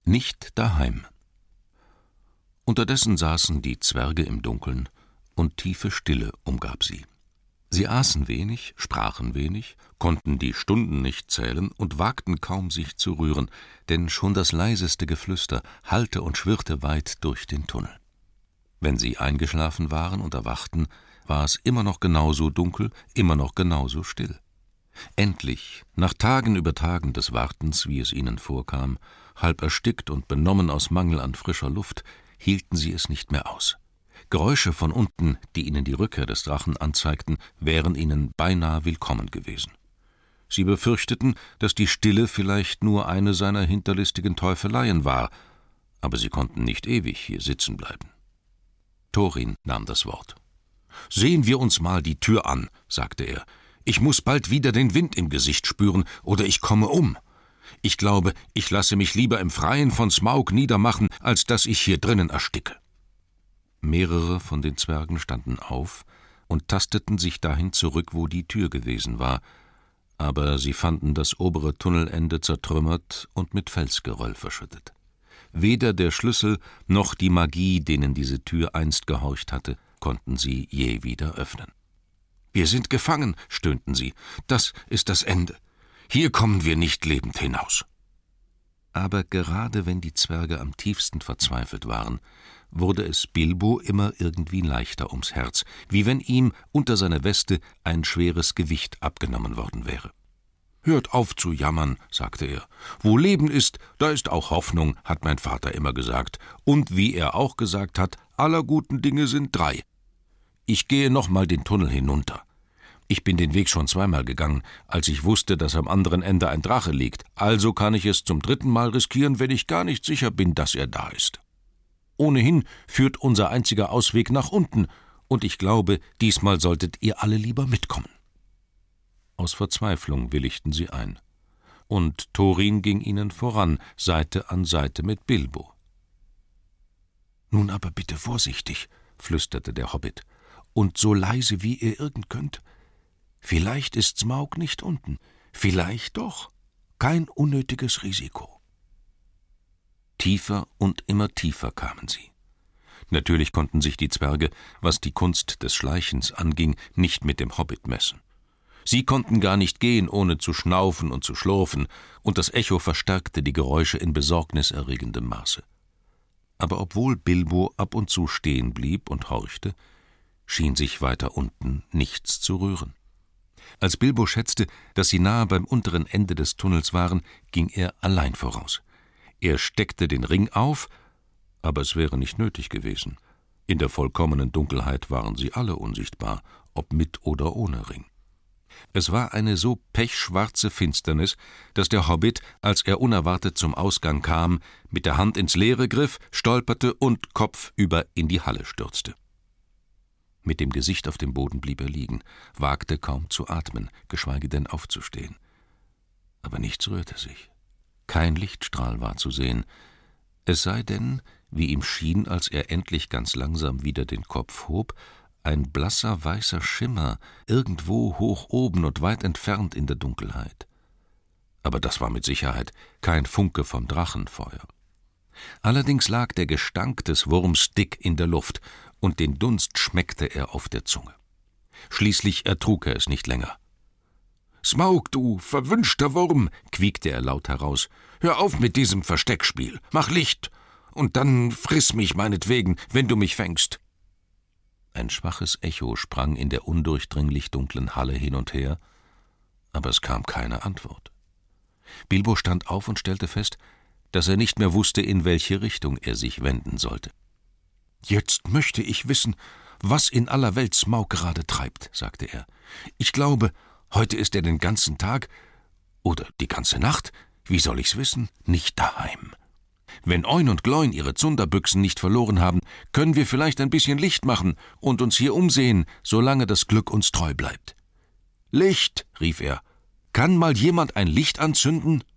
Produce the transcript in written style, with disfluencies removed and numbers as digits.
Nicht daheim. Unterdessen saßen die Zwerge im Dunkeln, und tiefe Stille umgab sie. Sie aßen wenig, sprachen wenig, konnten die Stunden nicht zählen und wagten kaum, sich zu rühren, denn schon das leiseste Geflüster hallte und schwirrte weit durch den Tunnel. Wenn sie eingeschlafen waren und erwachten, war es immer noch genauso dunkel, immer noch genauso still. Endlich, nach Tagen über Tagen des Wartens, wie es ihnen vorkam, halb erstickt und benommen aus Mangel an frischer Luft, hielten sie es nicht mehr aus. Geräusche von unten, die ihnen die Rückkehr des Drachen anzeigten, wären ihnen beinahe willkommen gewesen. Sie befürchteten, dass die Stille vielleicht nur eine seiner hinterlistigen Teufeleien war, aber sie konnten nicht ewig hier sitzen bleiben. Thorin nahm das Wort. »Sehen wir uns mal die Tür an«, sagte er. »Ich muß bald wieder den Wind im Gesicht spüren, oder ich komme um. Ich glaube, ich lasse mich lieber im Freien von Smaug niedermachen, als dass ich hier drinnen ersticke.« Mehrere von den Zwergen standen auf und tasteten sich dahin zurück, wo die Tür gewesen war, aber sie fanden das obere Tunnelende zertrümmert und mit Felsgeröll verschüttet. Weder der Schlüssel noch die Magie, denen diese Tür einst gehorcht hatte, konnten sie je wieder öffnen. »Wir sind gefangen«, stöhnten sie. »Das ist das Ende. Hier kommen wir nicht lebend hinaus.« Aber gerade wenn die Zwerge am tiefsten verzweifelt waren, wurde es Bilbo immer irgendwie leichter ums Herz, wie wenn ihm unter seiner Weste ein schweres Gewicht abgenommen worden wäre. »Hört auf zu jammern«, sagte er. »Wo Leben ist, da ist auch Hoffnung, hat mein Vater immer gesagt. Und wie er auch gesagt hat, aller guten Dinge sind 3. Ich gehe noch mal den Tunnel hinunter. Ich bin den Weg schon 2-mal gegangen, als ich wusste, dass am anderen Ende ein Drache liegt. Also kann ich es zum 3. Mal riskieren, wenn ich gar nicht sicher bin, dass er da ist. Ohnehin führt unser einziger Ausweg nach unten, und ich glaube, diesmal solltet ihr alle lieber mitkommen.« Aus Verzweiflung willigten sie ein. Und Thorin ging ihnen voran, Seite an Seite mit Bilbo. »Nun aber bitte vorsichtig«, flüsterte der Hobbit, »und so leise, wie ihr irgend könnt. Vielleicht ist Smaug nicht unten, vielleicht doch. Kein unnötiges Risiko.« Tiefer und immer tiefer kamen sie. Natürlich konnten sich die Zwerge, was die Kunst des Schleichens anging, nicht mit dem Hobbit messen. Sie konnten gar nicht gehen, ohne zu schnaufen und zu schlurfen, und das Echo verstärkte die Geräusche in besorgniserregendem Maße. Aber obwohl Bilbo ab und zu stehen blieb und horchte, schien sich weiter unten nichts zu rühren. Als Bilbo schätzte, dass sie nahe beim unteren Ende des Tunnels waren, ging er allein voraus. Er steckte den Ring auf, aber es wäre nicht nötig gewesen. In der vollkommenen Dunkelheit waren sie alle unsichtbar, ob mit oder ohne Ring. Es war eine so pechschwarze Finsternis, dass der Hobbit, als er unerwartet zum Ausgang kam, mit der Hand ins Leere griff, stolperte und kopfüber in die Halle stürzte. Mit dem Gesicht auf dem Boden blieb er liegen, wagte kaum zu atmen, geschweige denn aufzustehen. Aber nichts rührte sich. Kein Lichtstrahl war zu sehen, es sei denn, wie ihm schien, als er endlich ganz langsam wieder den Kopf hob, ein blasser weißer Schimmer irgendwo hoch oben und weit entfernt in der Dunkelheit. Aber das war mit Sicherheit kein Funke vom Drachenfeuer. Allerdings lag der Gestank des Wurms dick in der Luft, und den Dunst schmeckte er auf der Zunge. Schließlich ertrug er es nicht länger. »Smaug, du verwünschter Wurm«, quiekte er laut heraus, »hör auf mit diesem Versteckspiel, mach Licht, und dann friss mich meinetwegen, wenn du mich fängst.« Ein schwaches Echo sprang in der undurchdringlich dunklen Halle hin und her, aber es kam keine Antwort. Bilbo stand auf und stellte fest, dass er nicht mehr wusste, in welche Richtung er sich wenden sollte. »Jetzt möchte ich wissen, was in aller Welt Smaug gerade treibt«, sagte er. »Ich glaube, heute ist er den ganzen Tag oder die ganze Nacht, wie soll ich's wissen, nicht daheim. Wenn Oin und Gloin ihre Zunderbüchsen nicht verloren haben, können wir vielleicht ein bisschen Licht machen und uns hier umsehen, solange das Glück uns treu bleibt.« »Licht«, rief er, »kann mal jemand ein Licht anzünden?«